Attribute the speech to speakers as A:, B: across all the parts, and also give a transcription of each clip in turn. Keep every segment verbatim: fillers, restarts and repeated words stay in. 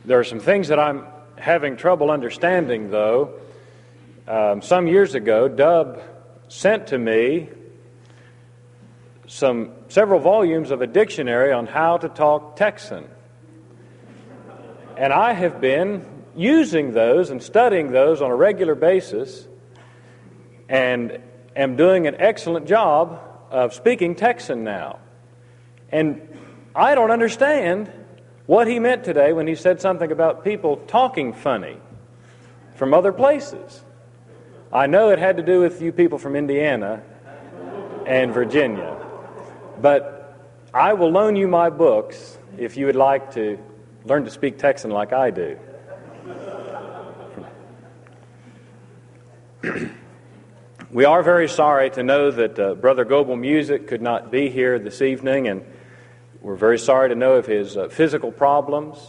A: There are some things that I'm having trouble understanding, though. Um, some years ago, Dub sent to me some several volumes of a dictionary on how to talk Texan. And I have been using those and studying those on a regular basis and am doing an excellent job of speaking Texan now. And I don't understand what he meant today when he said something about people talking funny from other places. I know it had to do with you people from Indiana and Virginia, but I will loan you my books if you would like to learn to speak Texan like I do. We are very sorry to know that uh, Brother Goebel Music could not be here this evening, and we're very sorry to know of his uh, physical problems.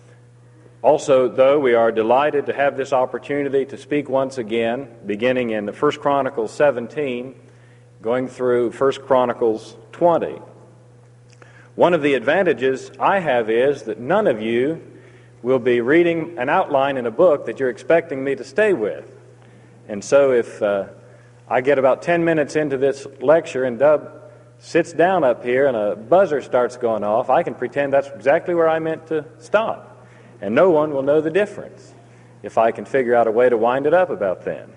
A: Also, though, we are delighted to have this opportunity to speak once again, beginning in First Chronicles seventeen, going through First Chronicles twenty. One of the advantages I have is that none of you will be reading an outline in a book that you're expecting me to stay with. And so if uh, I get about ten minutes into this lecture and Dub sits down up here and a buzzer starts going off, I can pretend that's exactly where I meant to stop. And no one will know the difference if I can figure out a way to wind it up about then.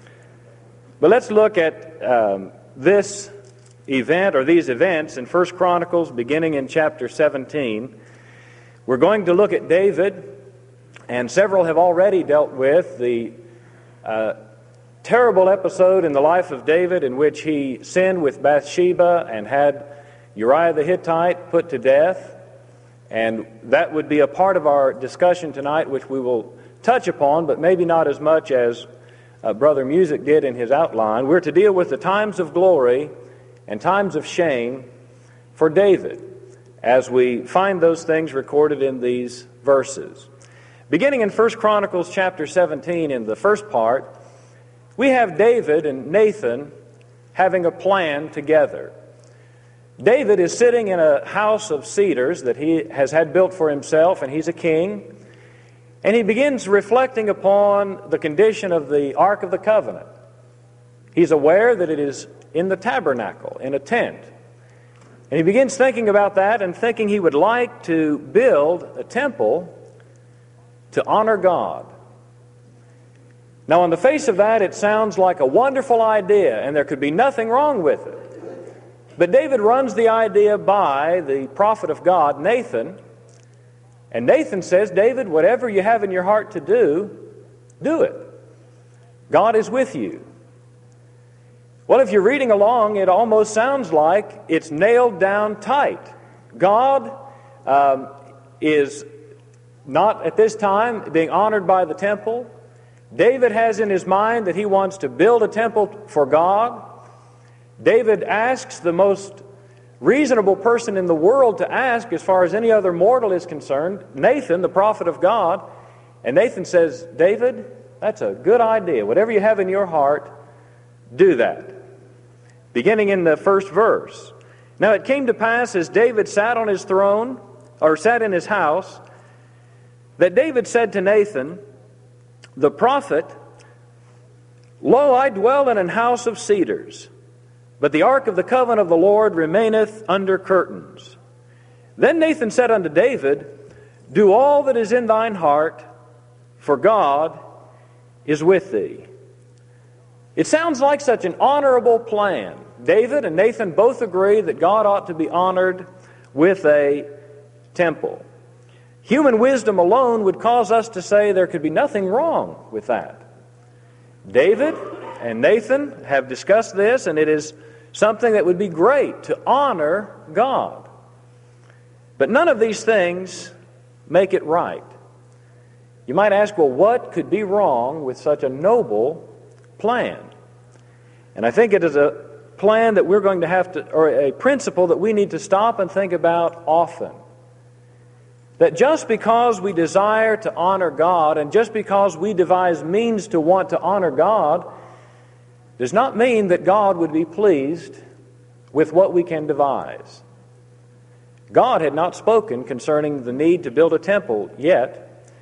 A: But let's look at um, this event or these events in First Chronicles beginning in chapter seventeen. We're going to look at David, and several have already dealt with the uh, terrible episode in the life of David in which he sinned with Bathsheba and had Uriah the Hittite put to death. And that would be a part of our discussion tonight, which we will touch upon, but maybe not as much as uh, Brother Music did in his outline. We're to deal with the times of glory and times of shame for David as we find those things recorded in these verses. Beginning in First Chronicles chapter seventeen, in the first part, we have David and Nathan having a plan together. David is sitting in a house of cedars that he has had built for himself, and he's a king. And he begins reflecting upon the condition of the Ark of the Covenant. He's aware that it is in the tabernacle, in a tent. And he begins thinking about that and thinking he would like to build a temple to honor God. Now, on the face of that, it sounds like a wonderful idea, and there could be nothing wrong with it. But David runs the idea by the prophet of God, Nathan, and Nathan says, David, whatever you have in your heart to do, do it. God is with you. Well, if you're reading along, it almost sounds like it's nailed down tight. God um, is not at this time being honored by the temple. David has in his mind that he wants to build a temple for God. David asks the most reasonable person in the world to ask, as far as any other mortal is concerned, Nathan, the prophet of God. And Nathan says, David, that's a good idea. Whatever you have in your heart, do that. Beginning in the first verse. Now it came to pass, as David sat on his throne, or sat in his house, that David said to Nathan, the prophet, Lo, I dwell in an house of cedars, but the ark of the covenant of the Lord remaineth under curtains. Then Nathan said unto David, Do all that is in thine heart, for God is with thee. It sounds like such an honorable plan. David and Nathan both agree that God ought to be honored with a temple. Human wisdom alone would cause us to say there could be nothing wrong with that. David and Nathan have discussed this, and it is something that would be great to honor God. But none of these things make it right. You might ask, well, what could be wrong with such a noble plan? And I think it is a plan that we're going to have to, or a principle that we need to stop and think about often. That just because we desire to honor God, and just because we devise means to want to honor God, does not mean that God would be pleased with what we can devise. God had not spoken concerning the need to build a temple yet,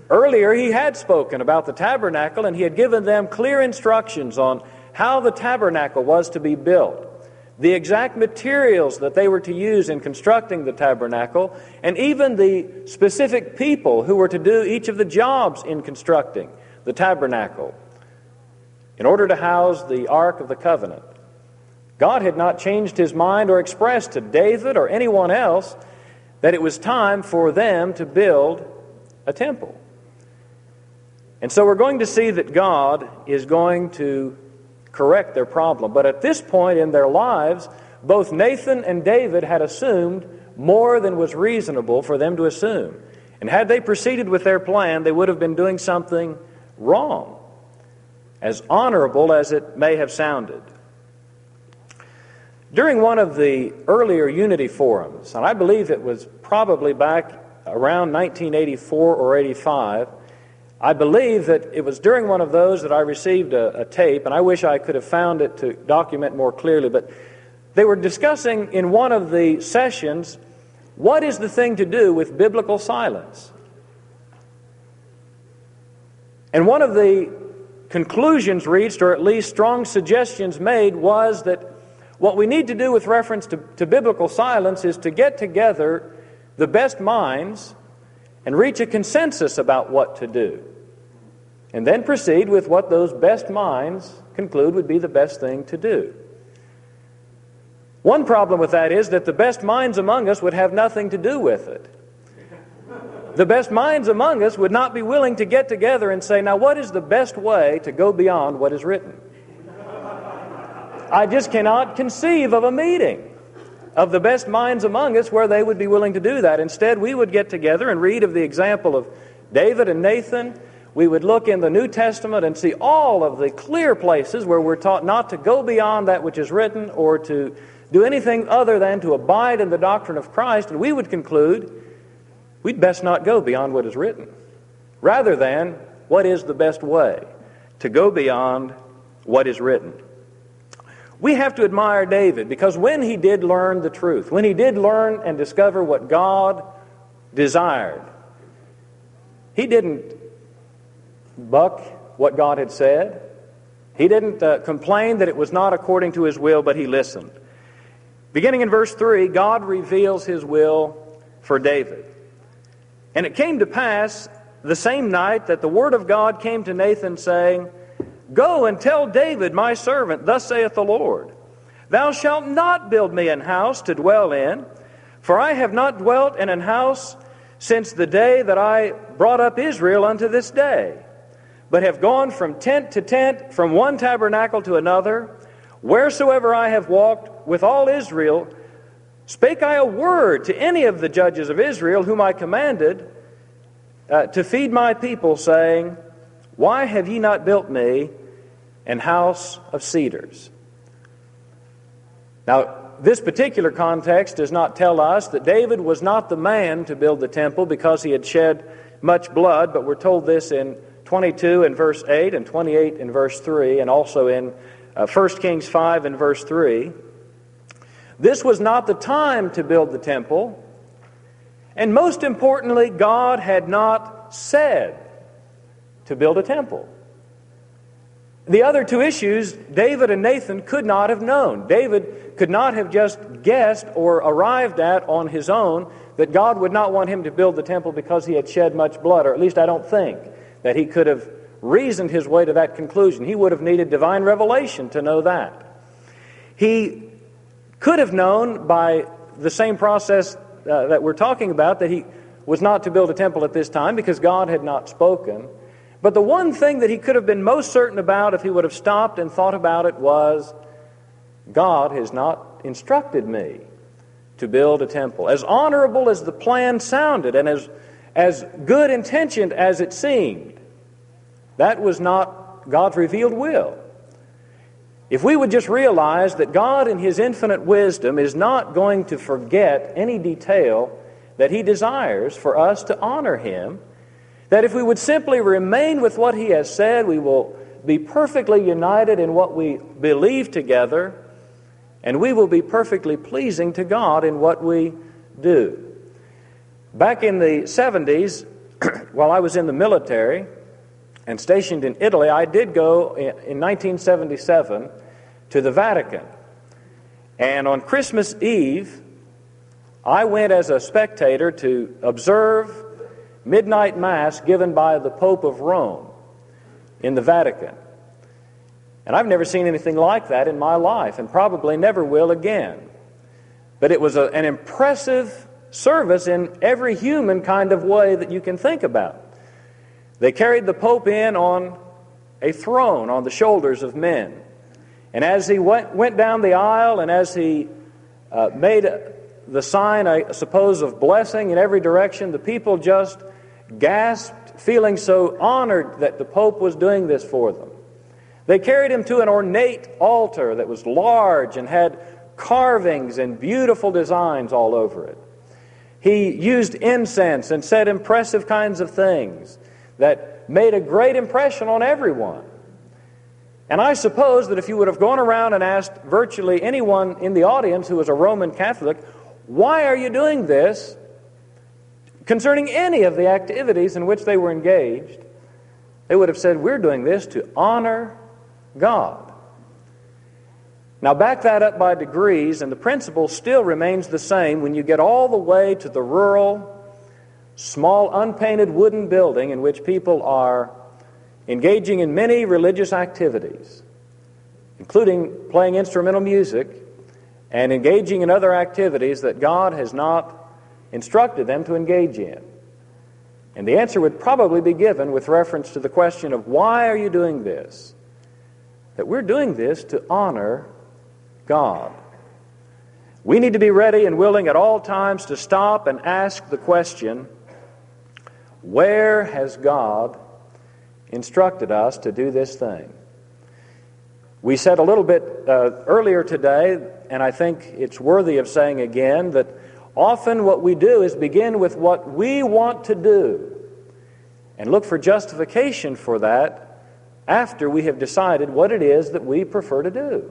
A: Earlier, he had spoken about the tabernacle, and he had given them clear instructions on how the tabernacle was to be built, the exact materials that they were to use in constructing the tabernacle, and even the specific people who were to do each of the jobs in constructing the tabernacle in order to house the Ark of the Covenant. God had not changed his mind or expressed to David or anyone else that it was time for them to build a temple. And so we're going to see that God is going to correct their problem. But at this point in their lives, both Nathan and David had assumed more than was reasonable for them to assume. And had they proceeded with their plan, they would have been doing something wrong, as honorable as it may have sounded. During one of the earlier Unity Forums, and I believe it was probably back around nineteen eighty-four or eighty-five, I believe that it was during one of those that I received a, a tape, and I wish I could have found it to document more clearly, but they were discussing in one of the sessions, what is the thing to do with biblical silence? And one of the conclusions reached, or at least strong suggestions made, was that what we need to do with reference to, to biblical silence is to get together the best minds and reach a consensus about what to do, and then proceed with what those best minds conclude would be the best thing to do. One problem with that is that the best minds among us would have nothing to do with it. The best minds among us would not be willing to get together and say, now what is the best way to go beyond what is written? I just cannot conceive of a meeting of the best minds among us where they would be willing to do that. Instead, we would get together and read of the example of David and Nathan. We would look in the New Testament and see all of the clear places where we're taught not to go beyond that which is written or to do anything other than to abide in the doctrine of Christ, and we would conclude we'd best not go beyond what is written, rather than what is the best way to go beyond what is written. We have to admire David, because when he did learn the truth, when he did learn and discover what God desired, he didn't buck what God had said. He didn't uh, complain that it was not according to his will, but he listened. Beginning in verse three, God reveals his will for David. And it came to pass the same night that the word of God came to Nathan, saying, Go and tell David, my servant, thus saith the Lord, Thou shalt not build me an house to dwell in, for I have not dwelt in an house since the day that I brought up Israel unto this day, but have gone from tent to tent, from one tabernacle to another. Wheresoever I have walked with all Israel, spake I a word to any of the judges of Israel, whom I commanded uh, to feed my people, saying, Why have ye not built me an house of cedars? Now, this particular context does not tell us that David was not the man to build the temple because he had shed much blood, but we're told this in twenty-two and verse eight and twenty-eight in verse three, and also in uh, First Kings five and verse three. This was not the time to build the temple, and most importantly, God had not said to build a temple. The other two issues, David and Nathan could not have known. David could not have just guessed or arrived at on his own that God would not want him to build the temple because he had shed much blood, or at least I don't think that he could have reasoned his way to that conclusion. He would have needed divine revelation to know that. He could have known by the same process uh, that we're talking about that he was not to build a temple at this time because God had not spoken. But the one thing that he could have been most certain about if he would have stopped and thought about it was, God has not instructed me to build a temple. As honorable as the plan sounded and as, as good intentioned as it seemed, that was not God's revealed will. If we would just realize that God in His infinite wisdom is not going to forget any detail that He desires for us to honor Him, that if we would simply remain with what He has said, we will be perfectly united in what we believe together, and we will be perfectly pleasing to God in what we do. Back in the seventies, while I was in the military and stationed in Italy, I did go in nineteen seventy-seven to the Vatican. And on Christmas Eve, I went as a spectator to observe midnight mass given by the Pope of Rome in the Vatican. And I've never seen anything like that in my life, and probably never will again. But it was a, an impressive service in every human kind of way that you can think about. They carried the Pope in on a throne on the shoulders of men. And as he went, went down the aisle, and as he uh, made the sign, I suppose, of blessing in every direction, the people just gasped, feeling so honored that the Pope was doing this for them. They carried him to an ornate altar that was large and had carvings and beautiful designs all over it. He used incense and said impressive kinds of things that made a great impression on everyone. And I suppose that if you would have gone around and asked virtually anyone in the audience who was a Roman Catholic, why are you doing this, concerning any of the activities in which they were engaged, they would have said, we're doing this to honor God. Now back that up by degrees, and the principle still remains the same when you get all the way to the rural, small, unpainted wooden building in which people are engaging in many religious activities, including playing instrumental music and engaging in other activities that God has not instructed them to engage in. And the answer would probably be given with reference to the question of why are you doing this? That we're doing this to honor God. We need to be ready and willing at all times to stop and ask the question, where has God instructed us to do this thing? We said a little bit uh, earlier today, and I think it's worthy of saying again, that often what we do is begin with what we want to do and look for justification for that after we have decided what it is that we prefer to do.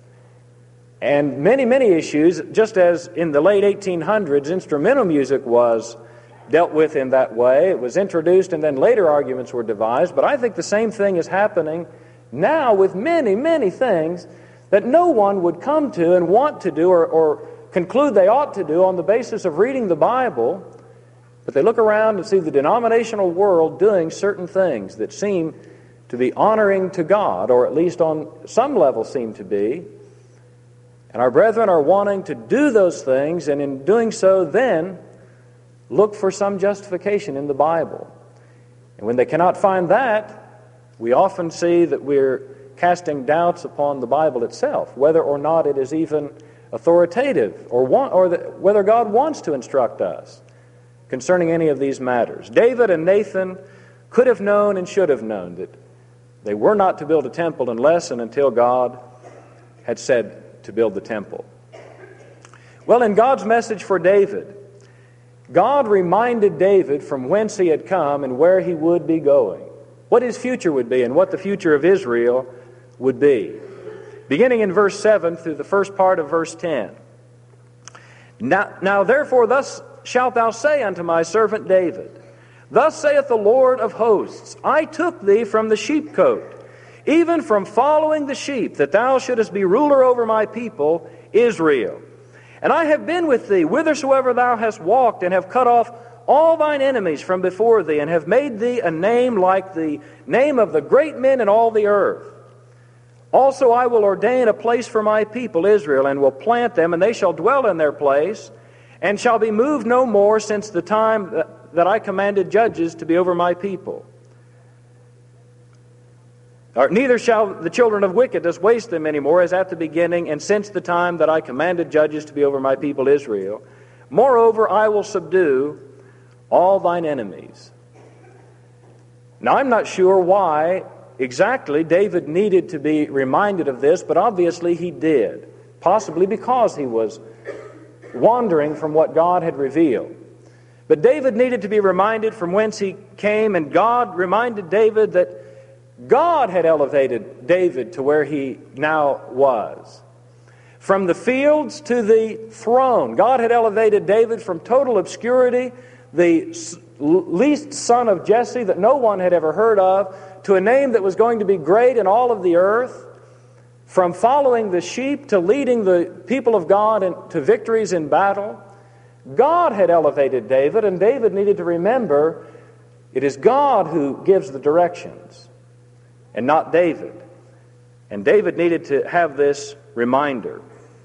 A: And many, many issues, just as in the late eighteen hundreds, instrumental music was dealt with in that way. It was introduced and then later arguments were devised. But I think the same thing is happening now with many, many things that no one would come to and want to do or, or conclude they ought to do on the basis of reading the Bible. But they look around and see the denominational world doing certain things that seem to be honoring to God, or at least on some level seem to be. And our brethren are wanting to do those things, and in doing so then look for some justification in the Bible. And when they cannot find that, we often see that we're casting doubts upon the Bible itself, whether or not it is even authoritative, or want, or the, whether God wants to instruct us concerning any of these matters. David and Nathan could have known and should have known that they were not to build a temple unless and until God had said to build the temple. Well, in God's message for David, God reminded David from whence he had come and where he would be going, what his future would be and what the future of Israel would be. Beginning in verse seven through the first part of verse ten. Now, now therefore thus shalt thou say unto my servant David, Thus saith the Lord of hosts, I took thee from the sheepcote, even from following the sheep, that thou shouldest be ruler over my people, Israel. And I have been with thee whithersoever thou hast walked, and have cut off all thine enemies from before thee, and have made thee a name like the name of the great men in all the earth. Also I will ordain a place for my people Israel, and will plant them, and they shall dwell in their place, and shall be moved no more since the time that, that I commanded judges to be over my people. Or, neither shall the children of wickedness waste them any more, as at the beginning, and since the time that I commanded judges to be over my people Israel. Moreover, I will subdue all thine enemies. Now, I'm not sure why exactly David needed to be reminded of this, but obviously he did, possibly because he was wandering from what God had revealed. But David needed to be reminded from whence he came, and God reminded David that God had elevated David to where he now was. From the fields to the throne, God had elevated David from total obscurity, the least son of Jesse that no one had ever heard of, to a name that was going to be great in all of the earth, from following the sheep to leading the people of God to victories in battle. God had elevated David, and David needed to remember it is God who gives the directions, and not David. And David needed to have this reminder.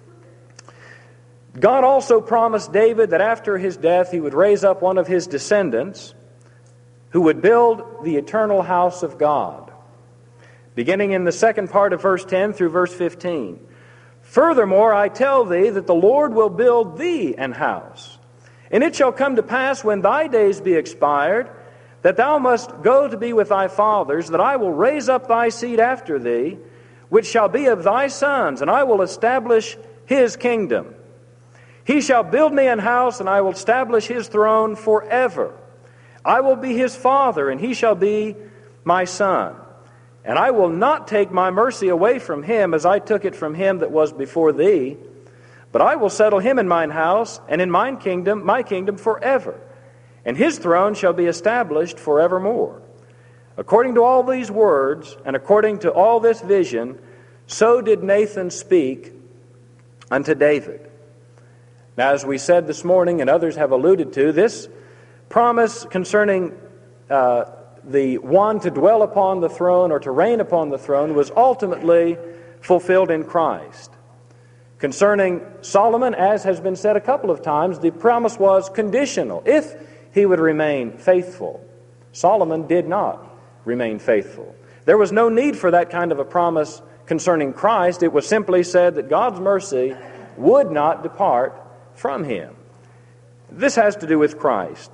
A: God also promised David that after his death he would raise up one of his descendants who would build the eternal house of God. Beginning in the second part of verse ten through verse fifteen. Furthermore, I tell thee that the Lord will build thee an house. And it shall come to pass when thy days be expired, that thou must go to be with thy fathers, that I will raise up thy seed after thee, which shall be of thy sons, and I will establish his kingdom. He shall build me an house, and I will establish his throne forever. I will be his father, and he shall be my son. And I will not take my mercy away from him, as I took it from him that was before thee. But I will settle him in mine house, and in mine kingdom, my kingdom forever. And his throne shall be established forevermore. According to all these words, and according to all this vision, so did Nathan speak unto David. Now, as we said this morning, and others have alluded to, this promise concerning uh, the one to dwell upon the throne or to reign upon the throne was ultimately fulfilled in Christ. Concerning Solomon, as has been said a couple of times, the promise was conditional, if he would remain faithful. Solomon did not remain faithful. There was no need for that kind of a promise concerning Christ. It was simply said that God's mercy would not depart from him. This has to do with Christ.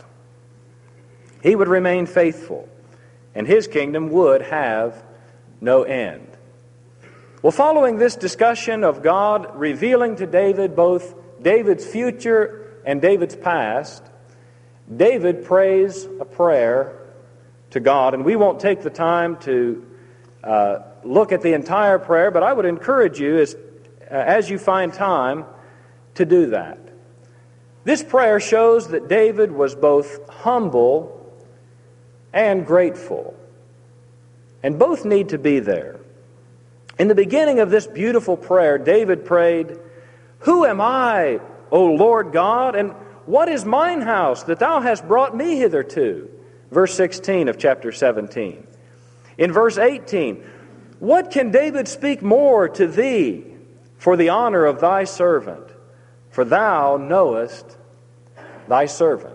A: He would remain faithful, and his kingdom would have no end. Well, following this discussion of God revealing to David both David's future and David's past, David prays a prayer to God, and we won't take the time to uh, look at the entire prayer, but I would encourage you, as, uh, as you find time, to do that. This prayer shows that David was both humble and grateful, and both need to be there. In the beginning of this beautiful prayer, David prayed, "Who am I, O Lord God, and what is mine house that thou hast brought me hitherto?" Verse sixteen of chapter seventeen. In verse eighteen, "What can David speak more to thee for the honor of thy servant? For thou knowest thy servant."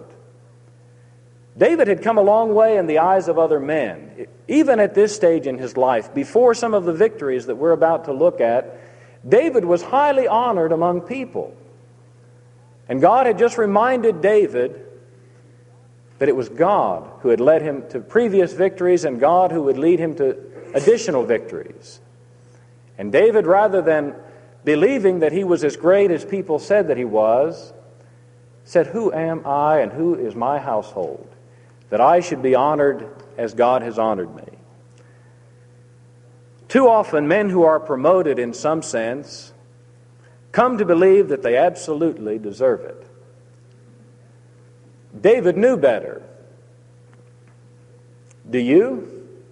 A: David had come a long way in the eyes of other men. Even at this stage in his life, before some of the victories that we're about to look at, David was highly honored among people. And God had just reminded David that it was God who had led him to previous victories and God who would lead him to additional victories. And David, rather than believing that he was as great as people said that he was, said, "Who am I and who is my household, that I should be honored as God has honored me?" Too often, men who are promoted in some sense come to believe that they absolutely deserve it. David knew better. Do you?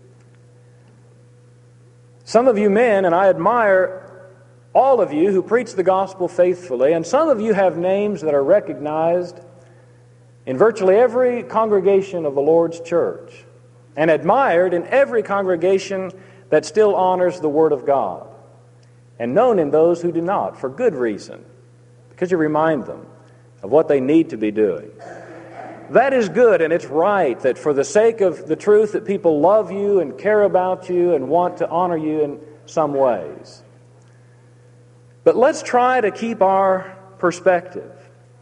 A: Some of you men, and I admire all of you who preach the gospel faithfully, and some of you have names that are recognized in virtually every congregation of the Lord's church and admired in every congregation that still honors the Word of God, and known in those who do not, for good reason, because you remind them of what they need to be doing. That is good, and it's right that for the sake of the truth that people love you and care about you and want to honor you in some ways. But let's try to keep our perspective.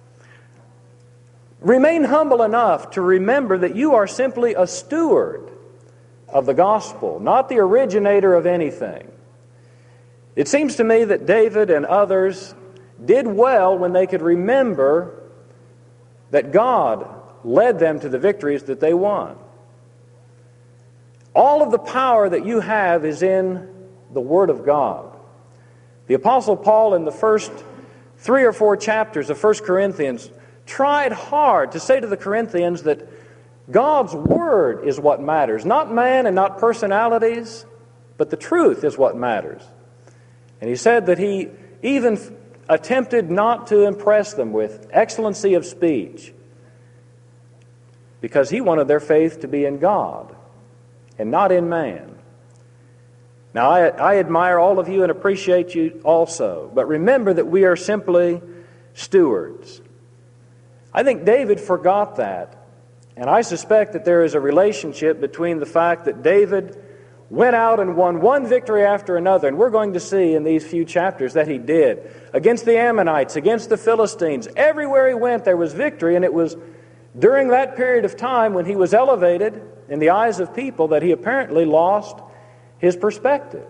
A: Remain humble enough to remember that you are simply a steward of the gospel, not the originator of anything. It seems to me that David and others did well when they could remember that God led them to the victories that they won. All of the power that you have is in the Word of God. The Apostle Paul, in the first three or four chapters of First Corinthians, tried hard to say to the Corinthians that God's Word is what matters. Not man and not personalities, but the truth is what matters. And he said that he even attempted not to impress them with excellency of speech, because he wanted their faith to be in God and not in man. Now, I, I admire all of you and appreciate you also, but remember that we are simply stewards. I think David forgot that, and I suspect that there is a relationship between the fact that David went out and won one victory after another, and we're going to see in these few chapters that he did, against the Ammonites, against the Philistines. Everywhere he went there was victory, and it was during that period of time when he was elevated in the eyes of people that he apparently lost his perspective.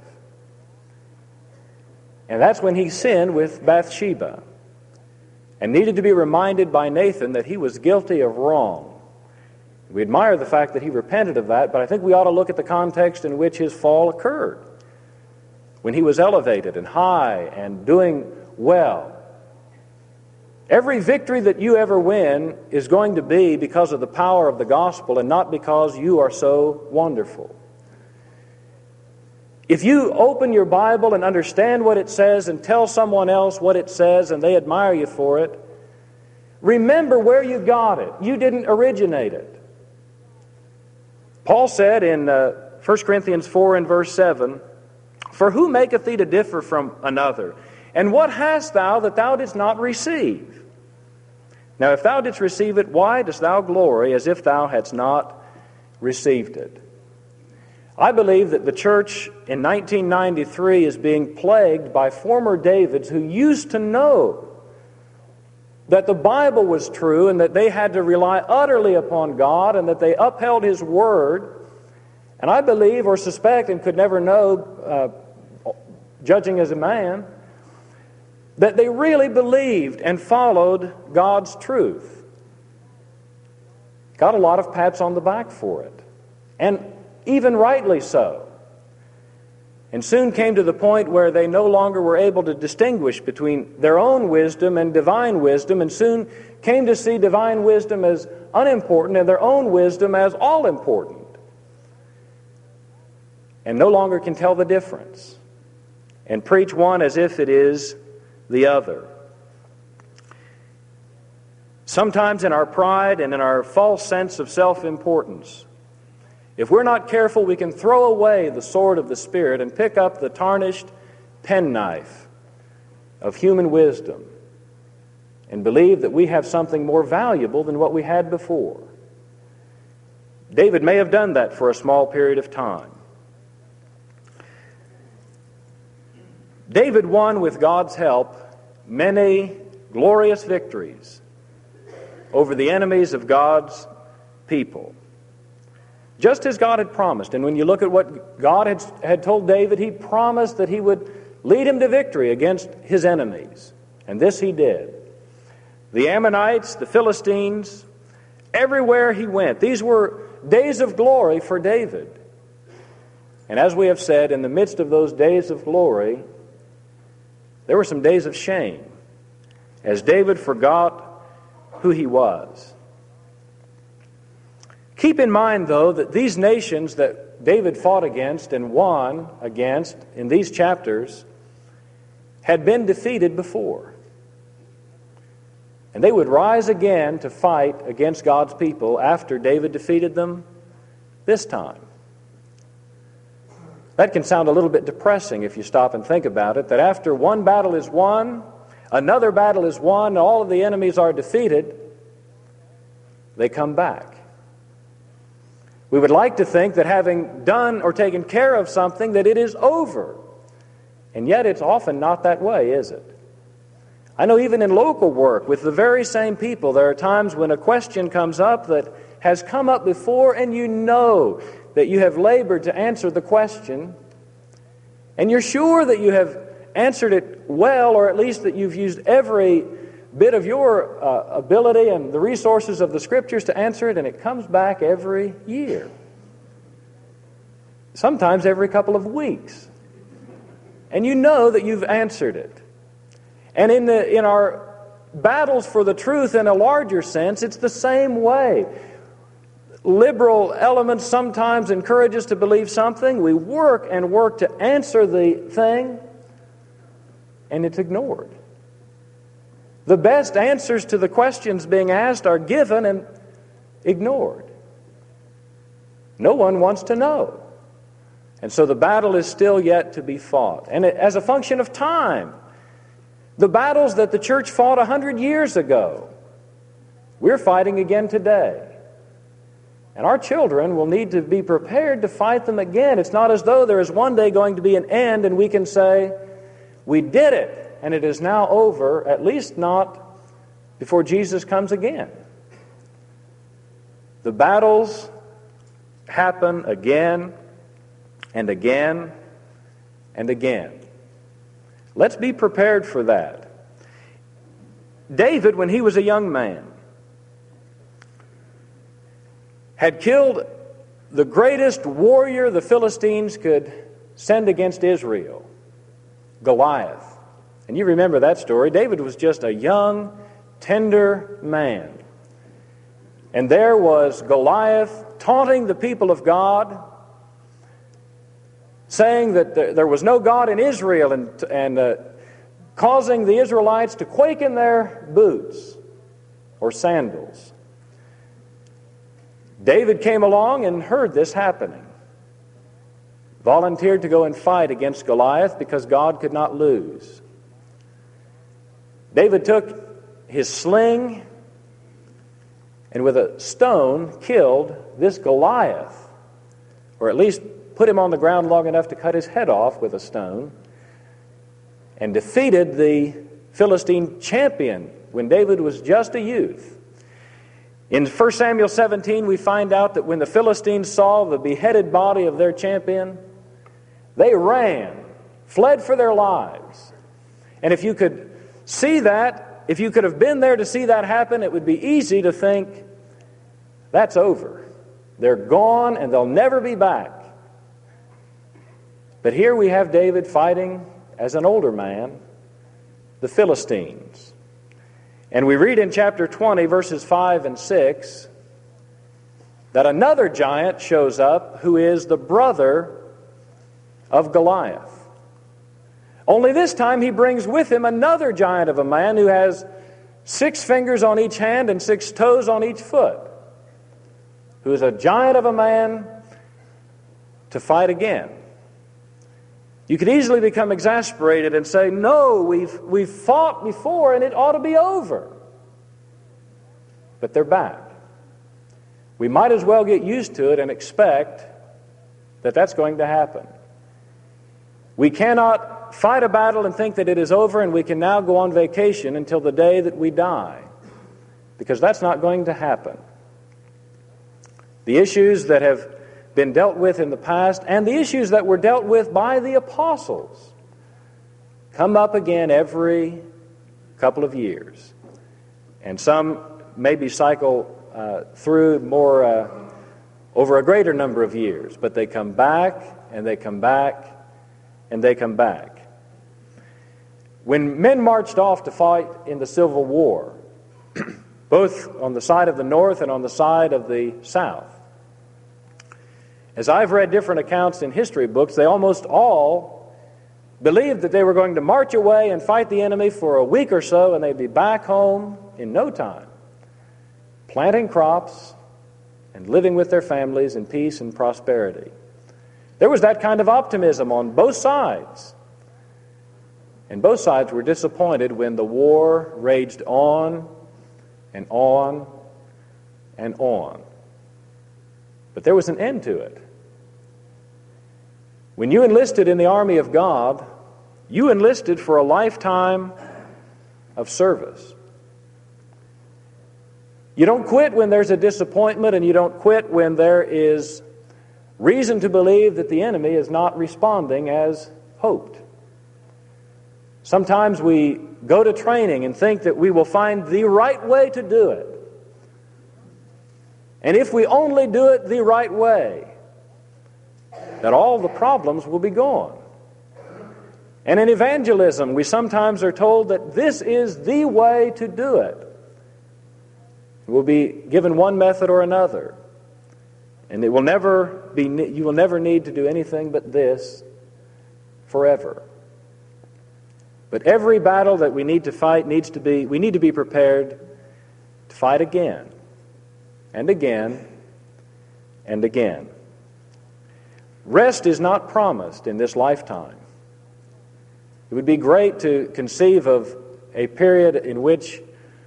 A: And that's when he sinned with Bathsheba and needed to be reminded by Nathan that he was guilty of wrong. We admire the fact that he repented of that, but I think we ought to look at the context in which his fall occurred, when he was elevated and high and doing well. Every victory that you ever win is going to be because of the power of the gospel and not because you are so wonderful. If you open your Bible and understand what it says and tell someone else what it says and they admire you for it, remember where you got it. You didn't originate it. Paul said in uh, First Corinthians four and verse seven, "For who maketh thee to differ from another? And what hast thou that thou didst not receive? Now if thou didst receive it, why dost thou glory as if thou hadst not received it?" I believe that the church in nineteen ninety-three is being plagued by former Davids who used to know that the Bible was true and that they had to rely utterly upon God and that they upheld His Word. And I believe or suspect and could never know, uh, judging as a man, that they really believed and followed God's truth. Got a lot of pats on the back for it. And even rightly so. And soon came to the point where they no longer were able to distinguish between their own wisdom and divine wisdom, and soon came to see divine wisdom as unimportant and their own wisdom as all important. And no longer can tell the difference and preach one as if it is the other. Sometimes in our pride and in our false sense of self-importance, if we're not careful, we can throw away the sword of the Spirit and pick up the tarnished penknife of human wisdom and believe that we have something more valuable than what we had before. David may have done that for a small period of time. David won, with God's help, many glorious victories over the enemies of God's people, just as God had promised. And when you look at what God had, had told David, He promised that He would lead him to victory against his enemies. And this He did. The Ammonites, the Philistines, everywhere he went. These were days of glory for David. And as we have said, in the midst of those days of glory, there were some days of shame, as David forgot who he was. Keep in mind, though, that these nations that David fought against and won against in these chapters had been defeated before. And they would rise again to fight against God's people after David defeated them this time. That can sound a little bit depressing if you stop and think about it, that after one battle is won, another battle is won, and all of the enemies are defeated, they come back. We would like to think that having done or taken care of something, that it is over. And yet it's often not that way, is it? I know even in local work with the very same people, there are times when a question comes up that has come up before, and you know that you have labored to answer the question, and you're sure that you have answered it well, or at least that you've used every bit of your uh, ability and the resources of the Scriptures to answer it, and it comes back every year. Sometimes every couple of weeks. And you know that you've answered it. And in the in our battles for the truth in a larger sense, it's the same way. liberal elements sometimes encourage us to believe something. We work and work to answer the thing, and it's ignored. The best answers to the questions being asked are given and ignored. No one wants to know. And so the battle is still yet to be fought. And it, as a function of time, the battles that the church fought a hundred years ago, we're fighting again today. And our children will need to be prepared to fight them again. It's not as though there is one day going to be an end and we can say, we did it, and it is now over, at least not before Jesus comes again. The battles happen again and again and again. Let's be prepared for that. David, when he was a young man, had killed the greatest warrior the Philistines could send against Israel, Goliath. And you remember that story. David was just a young, tender man. And there was Goliath taunting the people of God, saying that there was no God in Israel, and, and uh, causing the Israelites to quake in their boots or sandals. David came along and heard this happening, volunteered to go and fight against Goliath because God could not lose. David took his sling and with a stone killed this Goliath, or at least put him on the ground long enough to cut his head off with a stone, and defeated the Philistine champion when David was just a youth. In First Samuel seventeen, we find out that when the Philistines saw the beheaded body of their champion, they ran, fled for their lives. And if you could see that, if you could have been there to see that happen, it would be easy to think, that's over. They're gone and they'll never be back. But here we have David fighting, as an older man, the Philistines. And we read in chapter twenty, verses five and six, that another giant shows up who is the brother of Goliath. Only this time he brings with him another giant of a man who has six fingers on each hand and six toes on each foot, who is a giant of a man to fight again. You could easily become exasperated and say, no, we've, we've fought before and it ought to be over. But they're back. We might as well get used to it and expect that that's going to happen. We cannot fight a battle and think that it is over and we can now go on vacation until the day that we die, because that's not going to happen. The issues that have been dealt with in the past, and the issues that were dealt with by the apostles, come up again every couple of years. And some maybe cycle uh, through more uh, over a greater number of years, but they come back and they come back and they come back. When men marched off to fight in the Civil War, both on the side of the North and on the side of the South, as I've read different accounts in history books, they almost all believed that they were going to march away and fight the enemy for a week or so, and they'd be back home in no time, planting crops and living with their families in peace and prosperity. There was that kind of optimism on both sides. And both sides were disappointed when the war raged on and on and on. But there was an end to it. When you enlisted in the army of God, you enlisted for a lifetime of service. You don't quit when there's a disappointment, and you don't quit when there is reason to believe that the enemy is not responding as hoped. Sometimes we go to training and think that we will find the right way to do it. And if we only do it the right way, that all the problems will be gone. And in evangelism, we sometimes are told that this is the way to do it. We'll be given one method or another. And it will never be, you will never need to do anything but this forever. But every battle that we need to fight needs to be, we need to be prepared to fight again and again and again. Rest is not promised in this lifetime. It would be great to conceive of a period in which,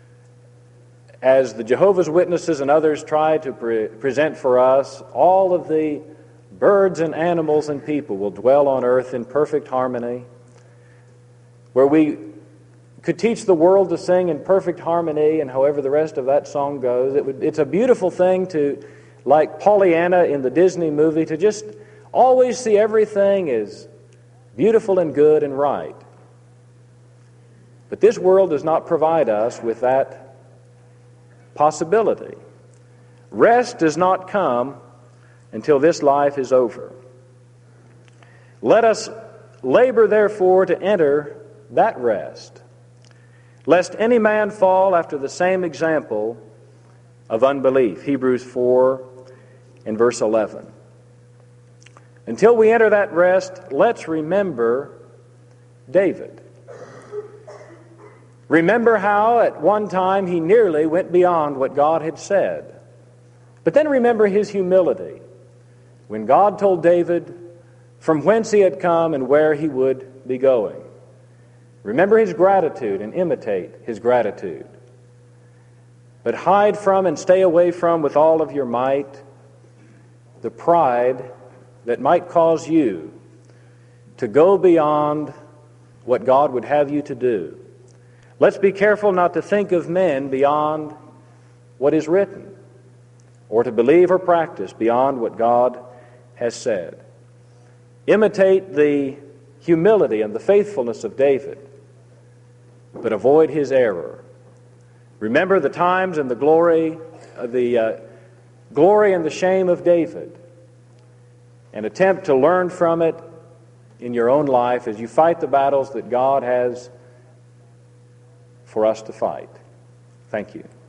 A: as the Jehovah's Witnesses and others try to pre- present for us, all of the birds and animals and people will dwell on earth in perfect harmony, where we could teach the world to sing in perfect harmony, and however the rest of that song goes. It would, it's a beautiful thing to, like Pollyanna in the Disney movie, to just always see everything as beautiful and good and right. But this world does not provide us with that possibility. Rest does not come until this life is over. Let us labor, therefore, to enter that rest, lest any man fall after the same example of unbelief. Hebrews four and verse eleven. Until we enter that rest, let's remember David. Remember how at one time he nearly went beyond what God had said. But then remember his humility when God told David from whence he had come and where he would be going. Remember his gratitude and imitate his gratitude. But hide from and stay away from with all of your might the pride that might cause you to go beyond what God would have you to do. Let's be careful not to think of men beyond what is written, or to believe or practice beyond what God has said. Imitate the humility and the faithfulness of David, but avoid his error. Remember the times and the glory, uh, the uh, glory and the shame of David, and attempt to learn from it in your own life as you fight the battles that God has for us to fight. Thank you.